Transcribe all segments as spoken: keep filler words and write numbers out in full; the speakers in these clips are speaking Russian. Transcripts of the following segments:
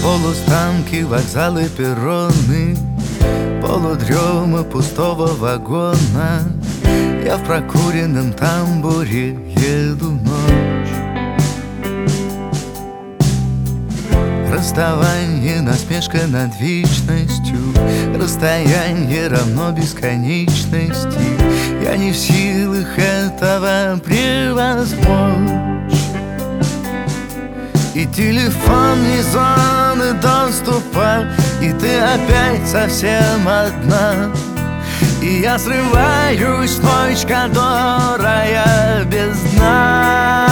Полустанки, вокзалы, перроны, полудрема пустого вагона. Я в прокуренном тамбуре еду ночь. Расставание, насмешка над вечностью, расстояние равно бесконечности. Я не в силах этого превозмочь. И телефон не зоны доступа, и ты опять совсем одна. И я срываюсь в ночь, которая без дна.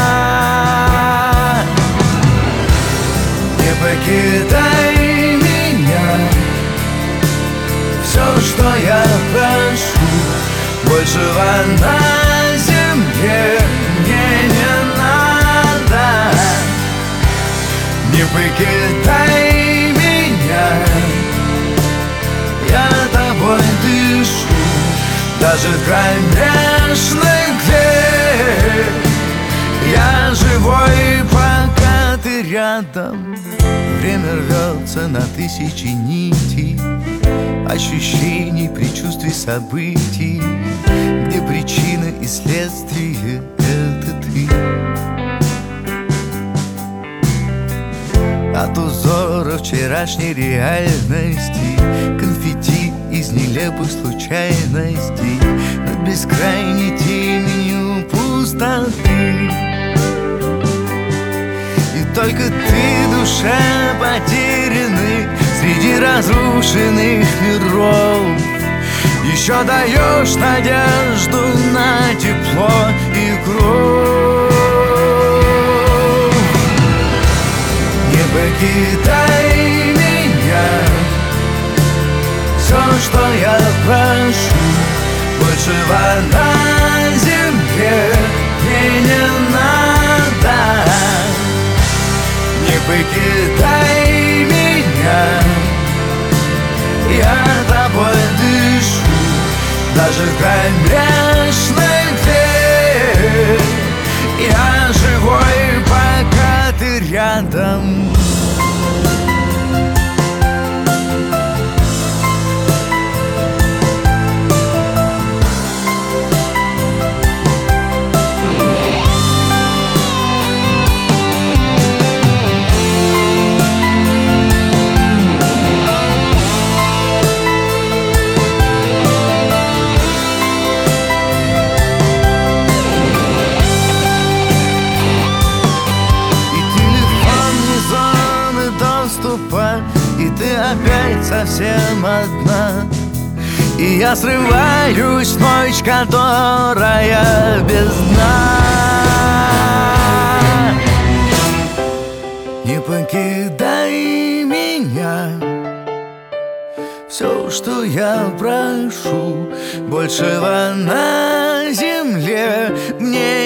Не покидай меня, все, что я прошу, большего на земле мне не надо. Не покидай меня, я тобой дышу, даже в кромешной мгле. Я живой, пока ты рядом. Время рвется на тысячи нитей, ощущений, предчувствий, событий, где причина и следствие — это ты. От узора вчерашней реальности, конфетти из нелепых случайностей, над бескрайней теменью пустоты. И только ты, душа, потерянный среди разрушенных миров, еще даешь надежду на тепло и кровь. Не покидай меня, все, что я прошу, большего на земле мне не надо. Не покидай меня, я тобой дышу, даже в кромешной мгле. Я живой, пока ты рядом. И ты опять совсем одна. И я срываюсь в ночь, которая без дна. Не покидай меня, все, что я прошу, большего на земле мне